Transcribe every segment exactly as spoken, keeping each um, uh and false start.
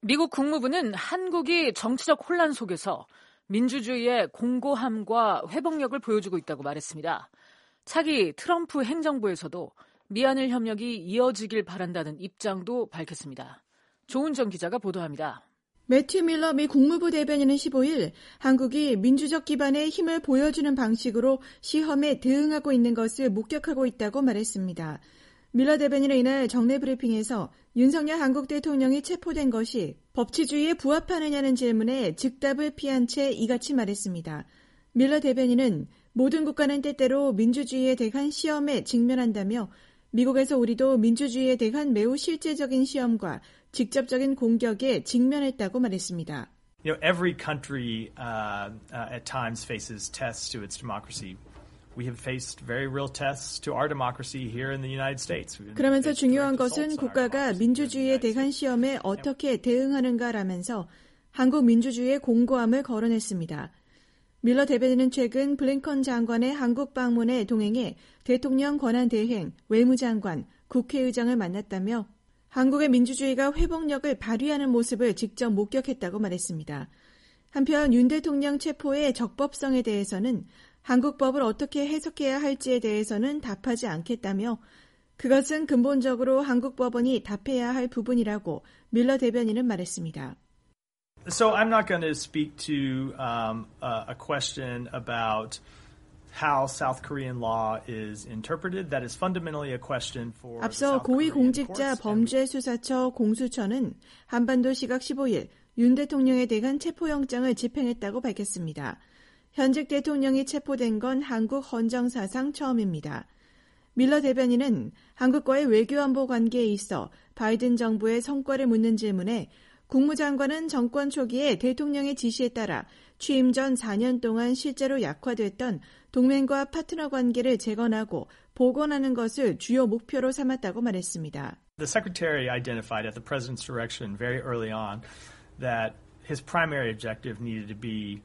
미국 국무부는 한국이 정치적 혼란 속에서 민주주의의 공고함과 회복력을 보여주고 있다고 말했습니다. 차기 트럼프 행정부에서도 미한일 협력이 이어지길 바란다는 입장도 밝혔습니다. 조은정 기자가 보도합니다. 매튜 밀러 미 국무부 대변인은 십오일 한국이 민주적 기반의 힘을 보여주는 방식으로 시험에 대응하고 있는 것을 목격하고 있다고 말했습니다. 밀러 대변인은 이날 정례 브리핑에서 윤석열 한국 대통령이 체포된 것이 법치주의에 부합하느냐는 질문에 즉답을 피한 채 이같이 말했습니다. 밀러 대변인은 모든 국가는 때때로 민주주의에 대한 시험에 직면한다며 미국에서 우리도 민주주의에 대한 매우 실제적인 시험과 직접적인 공격에 직면했다고 말했습니다. You know, every country uh, uh, at times faces tests to its democracy. We have faced very real tests to our democracy here in the United States. 그러면서 중요한 것은 국가가 민주주의에 대한 시험에 어떻게 대응하는가라면서 한국 민주주의의 공고함을 거론했습니다. 밀러 대변인은 최근 블링컨 장관의 한국 방문에 동행해 대통령 권한대행, 외무장관, 국회의장을 만났다며 한국의 민주주의가 회복력을 발휘하는 모습을 직접 목격했다고 말했습니다. 한편 윤 대통령 체포의 적법성에 대해서는 한국 법을 어떻게 해석해야 할지에 대해서는 답하지 않겠다며 그것은 근본적으로 한국 법원이 답해야 할 부분이라고 밀러 대변인은 말했습니다. So I'm not going to speak to um, a question about how South Korean law is interpreted. That is fundamentally a question for 앞서 고위공직자 범죄수사처 공수처는 한반도 시각 십오일 윤 대통령에 대한 체포영장을 집행했다고 밝혔습니다. 현직 대통령이 체포된 건 한국 헌정사상 처음입니다. 밀러 대변인은 한국과의 외교안보 관계에 있어 바이든 정부의 성과를 묻는 질문에 국무장관은 정권 초기에 대통령의 지시에 따라 취임 전 사 년 동안 실제로 약화됐던 동맹과 파트너 관계를 재건하고 복원하는 것을 주요 목표로 삼았다고 말했습니다. The Secretary identified at the President's direction very early on that his primary objective needed to be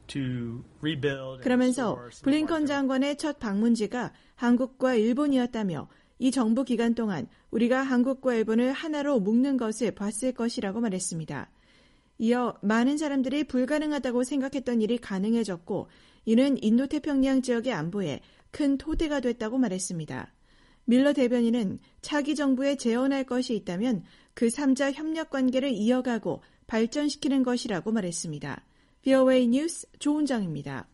to rebuild. 그러면서 블링컨 장관의 첫 방문지가 한국과 일본이었다며 이 정부 기간 동안 우리가 한국과 일본을 하나로 묶는 것을 봤을 것이라고 말했습니다. 이어 많은 사람들이 불가능하다고 생각했던 일이 가능해졌고 이는 인도태평양 지역의 안보에 큰 토대가 됐다고 말했습니다. 밀러 대변인은 차기 정부에 재원할 것이 있다면 그 삼자 협력 관계를 이어가고 발전시키는 것이라고 말했습니다. 브이오에이 뉴스 조은정입니다.